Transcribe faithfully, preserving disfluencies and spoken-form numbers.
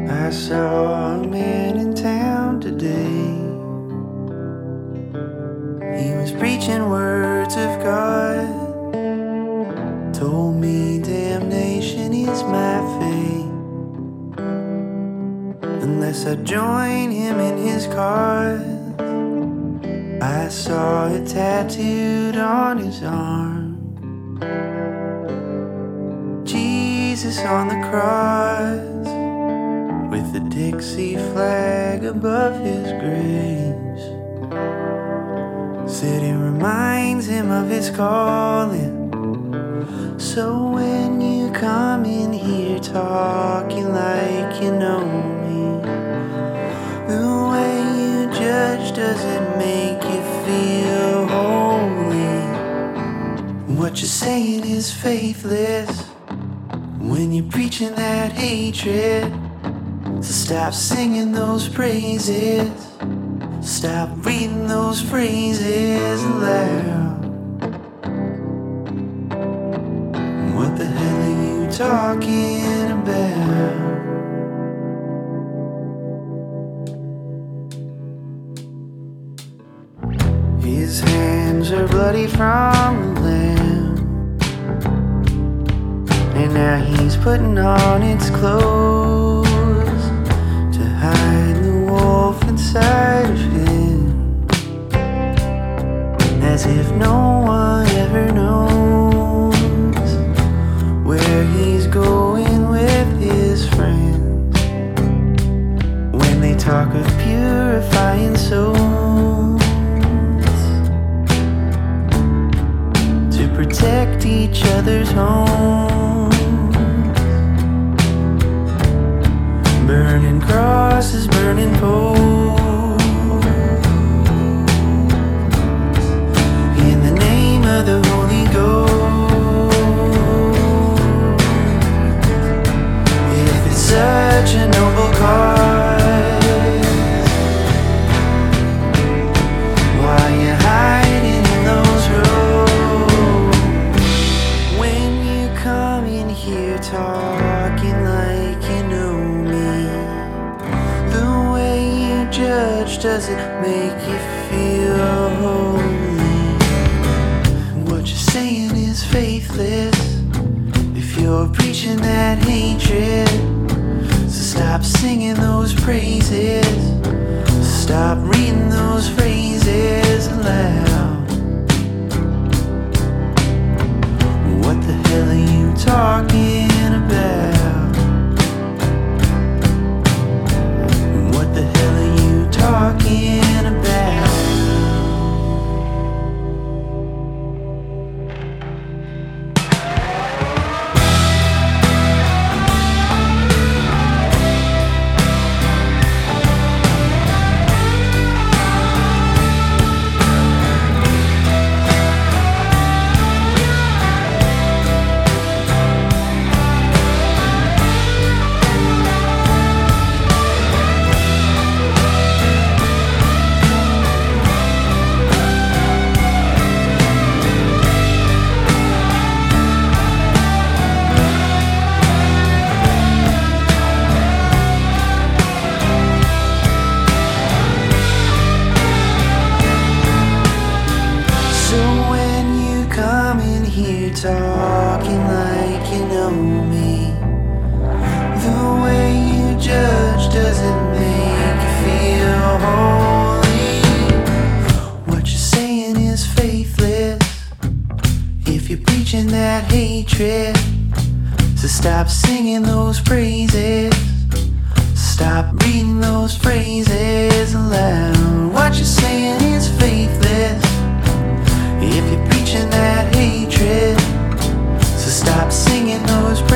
I saw a man in town today. He was preaching words of God. Told me damnation is my fate unless I join him in his cause. I saw it tattooed on his arm, Jesus on the cross, with the Dixie flag above his graves. Said it reminds him of his calling. So when you come in here talking like you know me, the way you judge doesn't make you feel holy. What you're saying is faithless when you're preaching that hatred. So stop singing those praises, stop reading those phrases aloud. What the hell are you talking about? His hands are bloody from the lamb, and now he's putting on its clothes to hide the wolf inside of him, as if no one ever knows where he's going with his friends. When they talk of purifying souls to protect each other's homes, burning crosses, burning poles, in the name of the Holy Ghost. Such a noble cause, why you hiding in those roads? When you come in here talking like you know me, the way you judge doesn't make you feel holy. What you're saying is faithless if you're preaching that hatred. Stop singing those praises, stop reading those phrases aloud. What the hell are you talking about? What the hell are you talking about? Talking like you know me, the way you judge doesn't make you feel holy. What you're saying is faithless if you're preaching that hatred. So stop singing those praises, stop reading those phrases aloud. What you're saying is faithless if you're preaching that hatred. So stop singing those